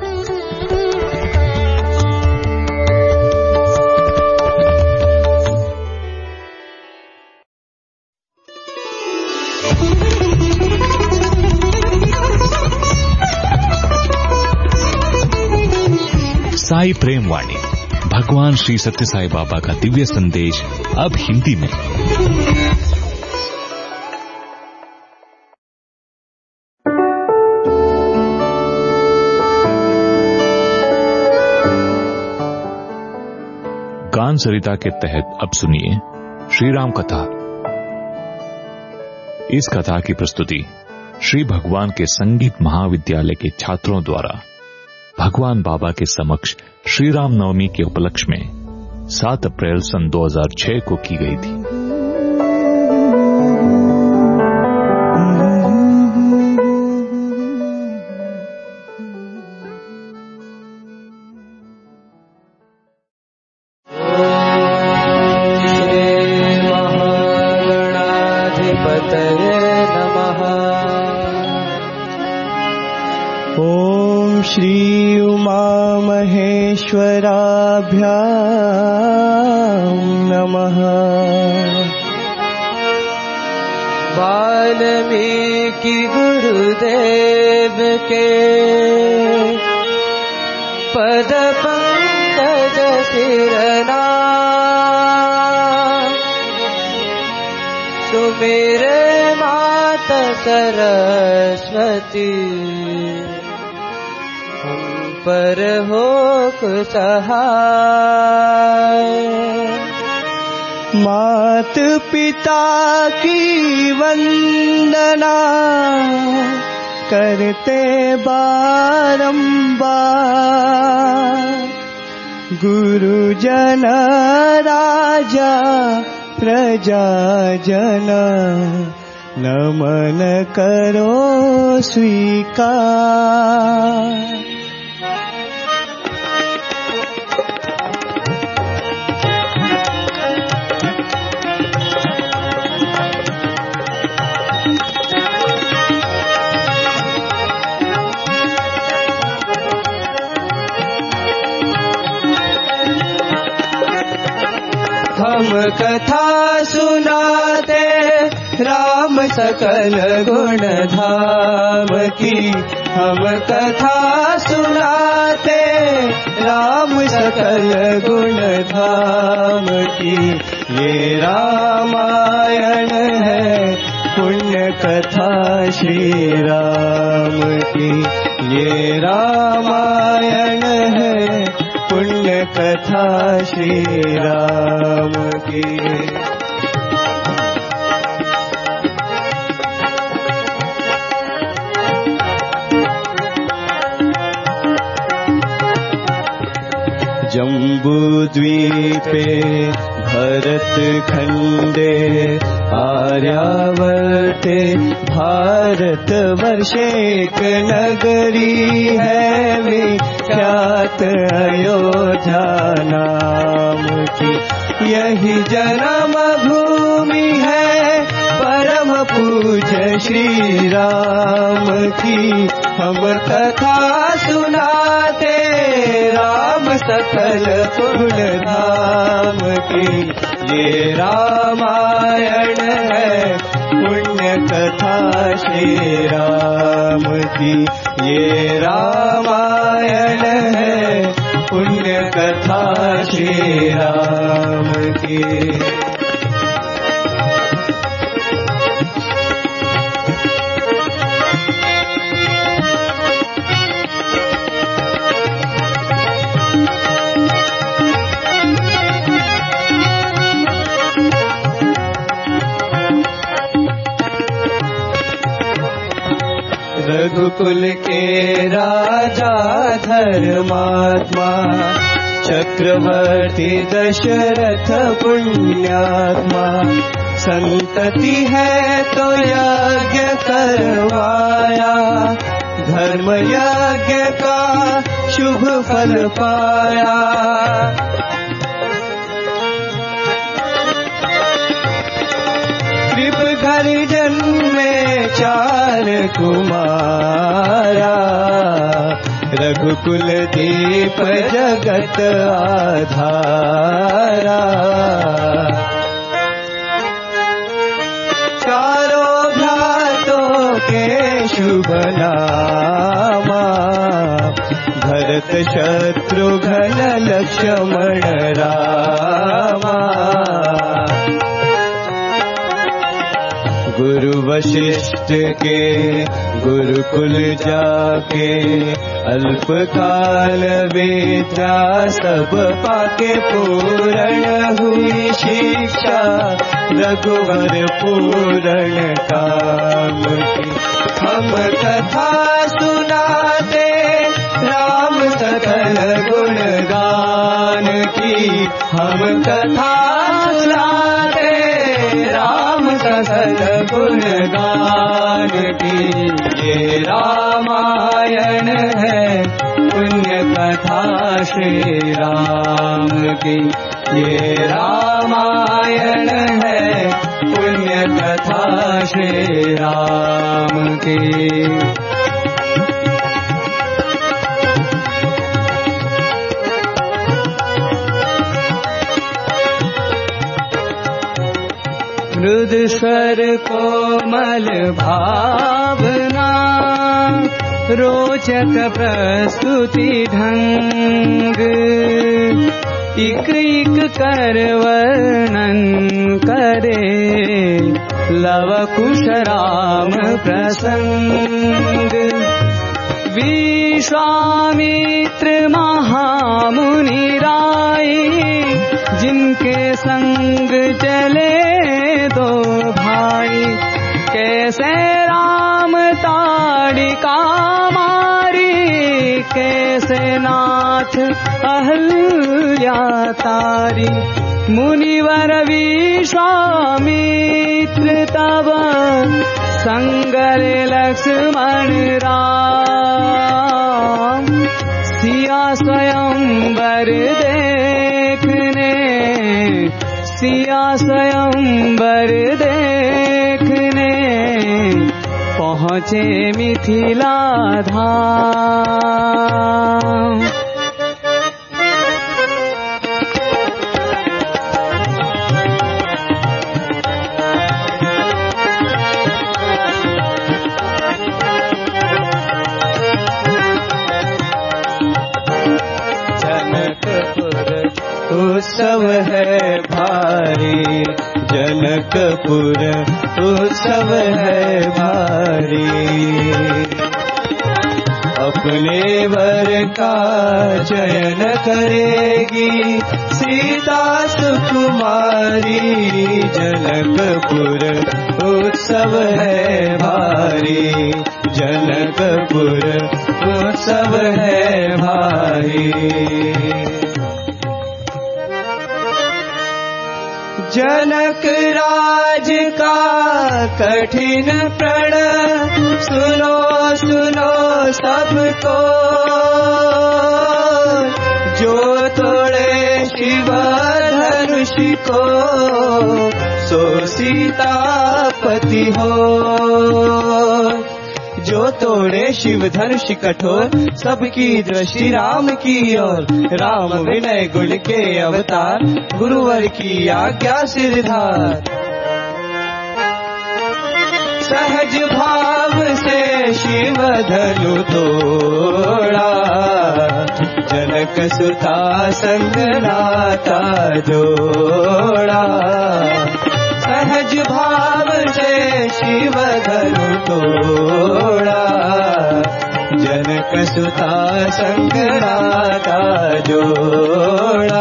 साई प्रेम वाणी, भगवान श्री सत्य साई बाबा का दिव्य संदेश अब हिंदी में। गान सरिता के तहत अब सुनिए श्री राम कथा। इस कथा की प्रस्तुति श्री भगवान के संगीत महाविद्यालय के छात्रों द्वारा भगवान बाबा के समक्ष श्री राम नवमी के उपलक्ष्य में 7 अप्रैल सन 2006 को की गई थी। श्री उमा महेश्वराभ्यां नमः। वाल्मीकि गुरुदेव के पद पंकज सिरना, सुमिरे मात सरस्वती हम पर हो सहाय। मात पिता की वंदना करते बारंबार, गुरुजन राजा प्रजा जन नमन करो स्वीकार। हम कथा सुनाते राम सकल गुण धाम की, हम कथा सुनाते राम सकल गुण धाम की। ये रामायण है पुण्य कथा श्री राम की, ये रामायण है पुण्य कथा श्री राम की। जम्बूद्वीपे भरत खंडे आर्यावर्ते भारत वर्षेक नगरी है विख्यात अयोध्या नाम की। यही जन्म भूमि है परम पूज्य श्री राम की। हम कथा सुनाते राम सकल गुण धाम की। ये रामायण है पुण्य कथा श्री राम की, ये रामायण है पुण्य कथा श्री राम की। रघुकुल के राजा धर्मात्मा, चक्रवर्ती दशरथ पुण्यात्मा। संतति है तो यज्ञ करवाया, धर्म यज्ञ का शुभ फल पाया। कृप घर जन्मे चार कुमारा, रघुकुल दीप जगत आधारा। चारों भ्रातों के शुभ नामा, भरत शत्रुघ्न लक्ष्मण रामा। गुरु वशिष्ठ के गुरुकुल जाके, अल्पकाल विद्या सब पाके। पूर्ण हुई शिक्षा रघुवर पूर्ण काम की। हम कथा सुनाते राम सकल गुण गान की। हम कथा सुनाते राम सकल गुण गान की। ये रामायण है पुण्य कथा श्री राम की। ये रामायण है पुण्य कथा श्री राम की। मृद स्वर कोमल भावना, रोचक प्रस्तुति ढंग। इक इक कर वर्णन करे, लव कुश राम प्रसंग। विश्वामित्र महामुनि राय, जिनके संग चले दो भाई। कैसे राम ताड़िका मारी, कैसे नाथ अहल्या तारी। मुनिवर विश्वामित्र तब संगरे लक्ष्मण राम। सिया स्वयंवर देखने, सिया स्वयंवर देखने, पहुँचे मिथिला धाम। उत्सव है भारी, जनकपुर उत्सव है भारी। अपने वर का चयन करेगी सीता सुकुमारी। जनकपुर उत्सव है भारी, जनकपुर उत्सव है भारी। जनक राज का कठिन प्रण सुनो सुनो सबको। जो तोड़े शिव धनुष को, सो सीतापति हो। जो तोड़े शिव धनुष कठोर, सबकी दृष्टि राम की ओर। राम विनय गुण के अवतार, गुरुवर की आज्ञा सिरधार। सहज भाव से शिव धनु तोड़ा, जनक सुता संग नाता जोड़ा। सहज भाव से शिव धनु तोड़ा, जनक सुता संग नाता जोड़ा।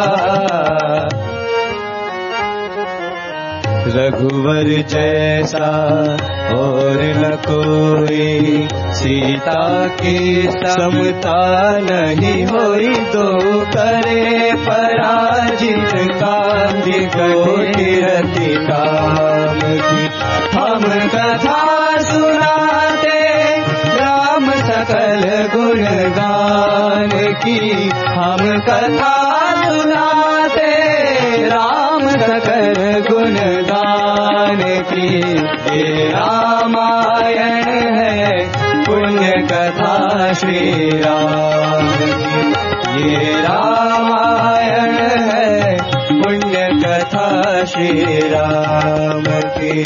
रघुवर जैसा और न कोई, सीता की समता नहीं होई। दो करे पराजित कांदी कोटि रति काम की। हम कथा सुनाते राम सकल गुणगान की। हम कथा सुनाते राम सकल गुणगान की। ये रामायण है पुण्य कथा श्री राम की। ये रामायण है पुण्य कथा श्री राम की।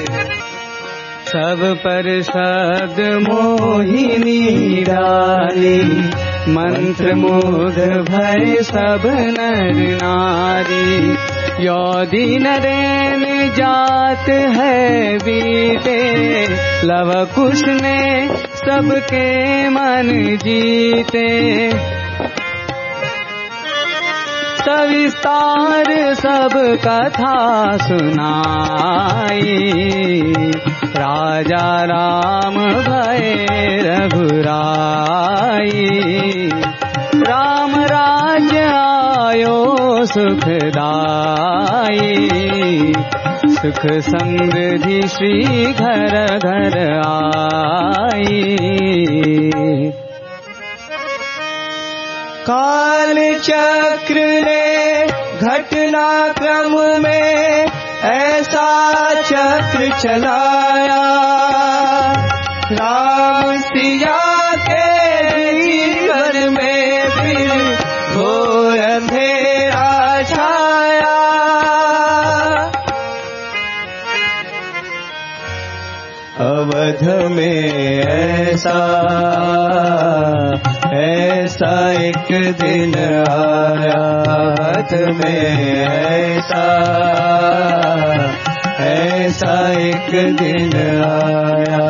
सब पर सद मोहिनी डाली, मंत्र मुग्ध भय सब नर नारी। यो दिन रैन जात है बीते, लव कुश ने सबके मन जीते। सविस्तार सब कथा सुनाई, राजा राम भय रघुराई। राम राज्य आयो सुखदाई, सुख समृद्धि श्री घर घर आई। काल चक्र ने घटना क्रम में ऐसा चक्र चलाया, राम सिया के जीवन में फिर घोर अंधेरा छाया। अवध में ऐसा एक दिन आया, अवध में ऐसा एक दिन आया।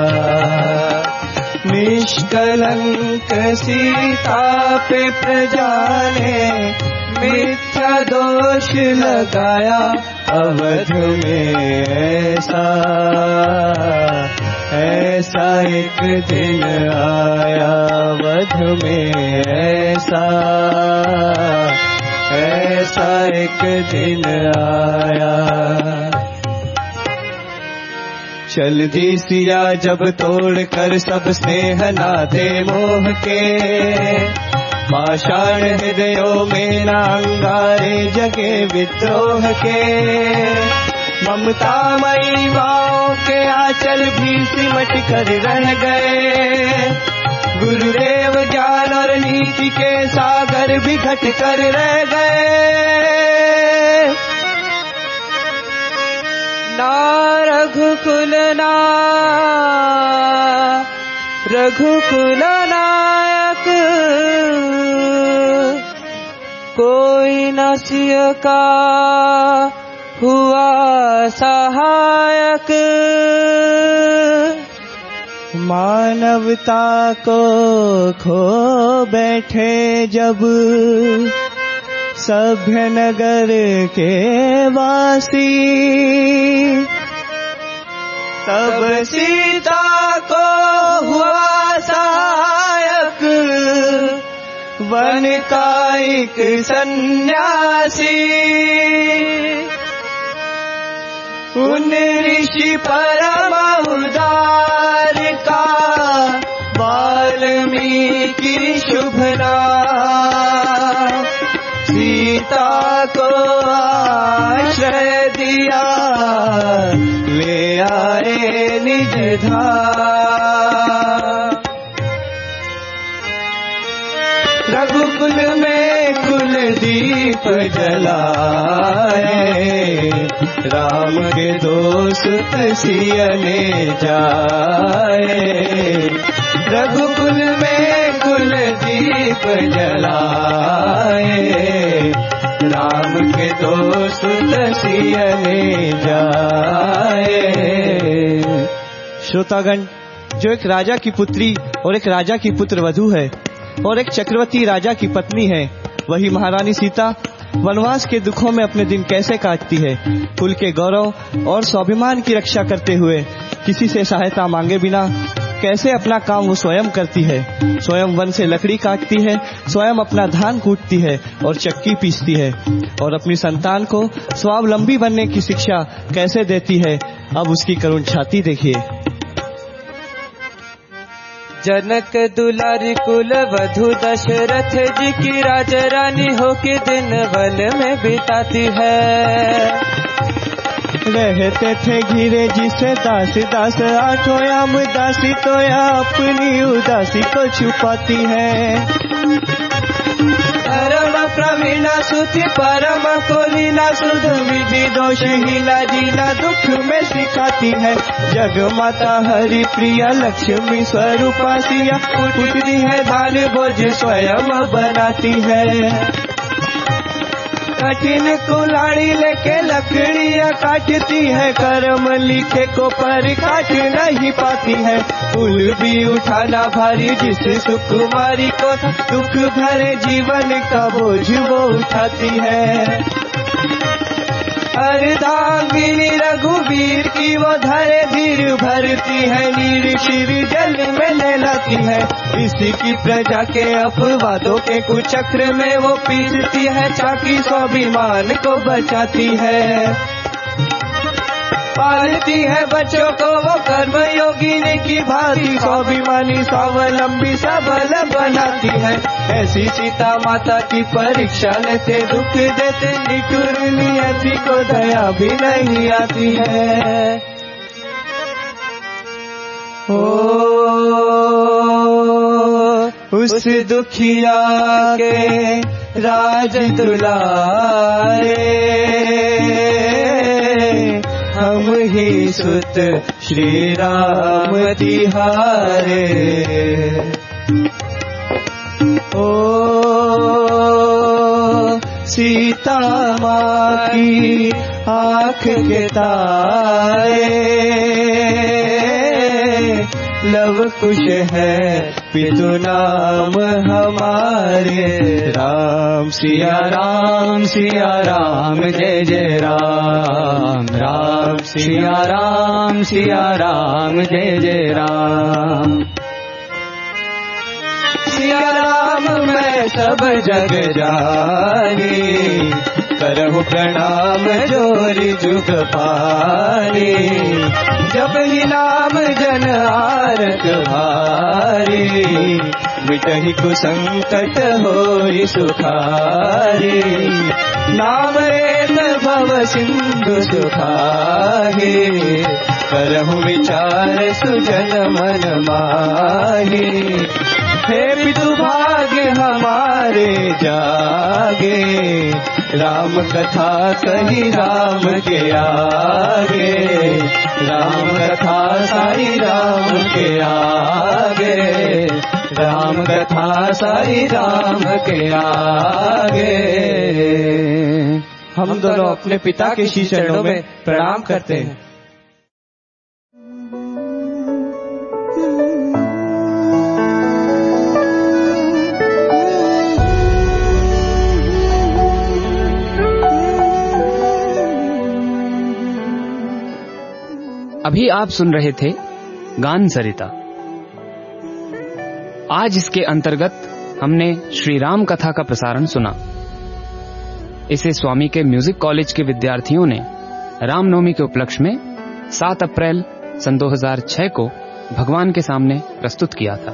निष्कलंक सीता पे प्रजा ने मिथ्या दोष लगाया, अवध में ऐसा एक दिन आया, अवध में ऐसा एक दिन आया। चल दी सिया जब तोड़ कर सब स्नेह नाते मोह के, पाषाण हृदयों में न अंगारे जगे विद्रोह के। ममता मई माओ के आंचल भी सिमट कर रह गए, गुरुदेव ज्ञान और नीति के सागर भी घट कर रह गए। ना रघुकुल नायक कोई न सिय का हुआ सहायक। मानवता को खो बैठे जब सभ्य नगर के वासी, तब सीता को हुआ सहायक वन का एक सन्यासी। उन ऋषि परम उदार का वाल्मीकि शुभ नाम, सीता को आश्रय दिया, ले आए निज धाम। रघुकुल में कुल दीप जलाए, राम के दोस्त सियने जाए। रघुकुल में कुल दीप जलाए, राम के दोस्त सियने जाए। श्रोतागण, जो एक राजा की पुत्री और एक राजा की पुत्र वधू है और एक चक्रवर्ती राजा की पत्नी है, वही महारानी सीता वनवास के दुखों में अपने दिन कैसे काटती है। कुल के गौरव और स्वाभिमान की रक्षा करते हुए किसी से सहायता मांगे बिना कैसे अपना काम वो स्वयं करती है। स्वयं वन से लकड़ी काटती है, स्वयं अपना धान कूटती है और चक्की पीसती है, और अपनी संतान को स्वावलंबी बनने की शिक्षा कैसे देती है। अब उसकी करुण छाती देखिए। जनक दुलारी कुल वधु दशरथ जी की राजा रानी होके दिन वन में बिताती है। रहते थे घिरे जिसे दास दास, आठों याम दासी तो या अपनी उदासी को छुपाती है। परम प्रवीणा सुति परम कोलिना, सुध विधि दोष हीला जीना दुख में सिखाती है। जग माता हरि प्रिया लक्ष्मी स्वरूपा सिया, उठती है धान बोझ स्वयं बनाती है। कठिन कुल्हाड़ी लेके लकड़ियाँ काटती है, कर्म लिखे को पर काट नहीं पाती है। फूल भी उठाना भारी जिस सुकुमारी को, दुख भरे जीवन का बोझ वो उठाती है। अर्धांगिनी रघुवीर की वो धरे धीर भरती है, नीर शिर जल में नहलाती है। इसी की प्रजा के अपवादों के कुचक्र में वो पीसती है, चाकी स्वाभिमान को बचाती है। पालती है बच्चों को वो कर्म योगिनी की भांति, स्वाभिमानी स्वावलंबी सबल बनाती है। ऐसी सीता माता की परीक्षा लेते, दुख देते निठुर नियति को दया भी नहीं आती है। ओ उस दुखिया के राज दुलारे, हम ही सुत श्री राम तिहारे। ओ सीता माँ की आँख के तारे, लव कुश है पितु नाम हमारे। राम सिया राम जय जय राम, राम सिया राम जय जय राम। सिया राम मैं सब जग जानी, करहु प्रणाम जोरी जुग पानी। जब ही नाम जन आरत भारी, मिटहि कुसंकट होई सुखारी। नाम रेत भव सिंधु सुखाही, करहु विचार सुजन मन माही। हे पितु भाग्य हमारे जागे, राम कथा कही राम के आगे। राम कथा साई राम के आगे, राम कथा साई राम के आगे। हम दोनों अपने पिता के श्री चरणों में प्रणाम करते हैं। अभी आप सुन रहे थे गान सरिता। आज इसके अंतर्गत हमने श्री राम कथा का प्रसारण सुना। इसे स्वामी के म्यूजिक कॉलेज के विद्यार्थियों ने रामनवमी के उपलक्ष्य में 7 अप्रैल सन 2006 को भगवान के सामने प्रस्तुत किया था।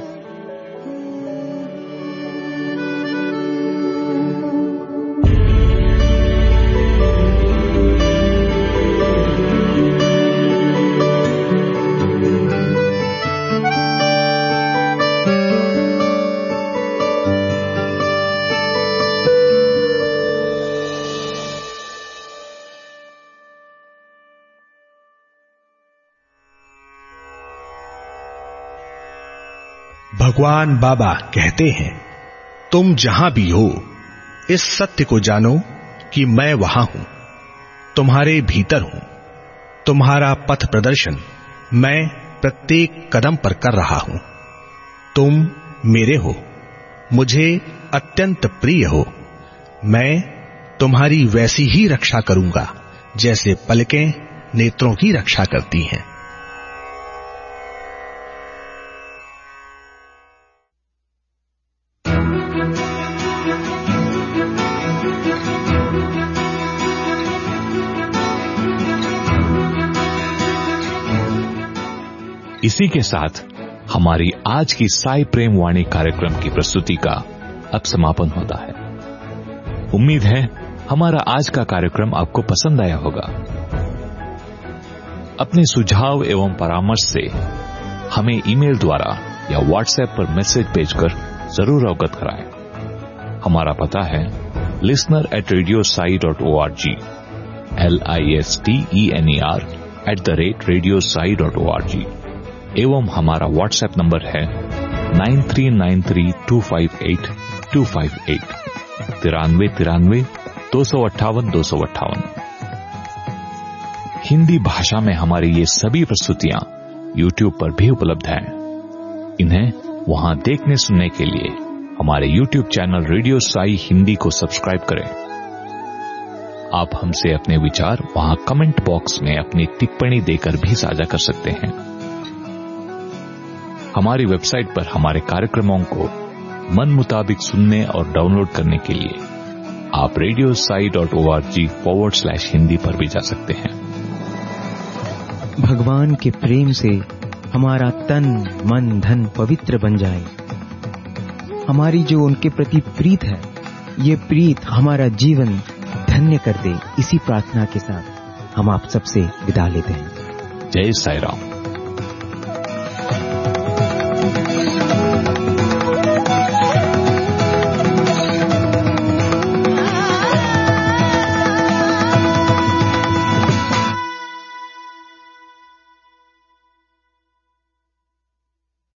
भगवान बाबा कहते हैं, तुम जहां भी हो इस सत्य को जानो कि मैं वहां हूं, तुम्हारे भीतर हूं। तुम्हारा पथ प्रदर्शन मैं प्रत्येक कदम पर कर रहा हूं। तुम मेरे हो, मुझे अत्यंत प्रिय हो। मैं तुम्हारी वैसी ही रक्षा करूंगा जैसे पलकें नेत्रों की रक्षा करती हैं। इसी के साथ हमारी आज की साई प्रेम वाणी कार्यक्रम की प्रस्तुति का अब समापन होता है। उम्मीद है हमारा आज का कार्यक्रम आपको पसंद आया होगा। अपने सुझाव एवं परामर्श से हमें ईमेल द्वारा या व्हाट्सएप पर मैसेज भेजकर जरूर अवगत कराएं। हमारा पता है listener@radiosai.org, listener@radiosai.org एवं हमारा व्हाट्सएप नंबर है 9393258258 93 258 258। हिंदी भाषा में हमारी ये सभी प्रस्तुतियां YouTube पर भी उपलब्ध हैं। इन्हें वहां देखने सुनने के लिए हमारे YouTube channel radio Sai Hindi को सब्सक्राइब करें। आप हमसे अपने विचार वहां कमेंट बॉक्स में अपनी टिप्पणी देकर भी साझा कर सकते हैं। हमारी वेबसाइट पर हमारे कार्यक्रमों को मन मुताबिक सुनने और डाउनलोड करने के लिए आप radiosai.org/हिंदी पर भी जा सकते हैं। भगवान के प्रेम से हमारा तन मन धन पवित्र बन जाए। हमारी जो उनके प्रति प्रीत है, ये प्रीत हमारा जीवन धन्य कर दे। इसी प्रार्थना के साथ हम आप सबसे विदा लेते हैं। जय साई राम।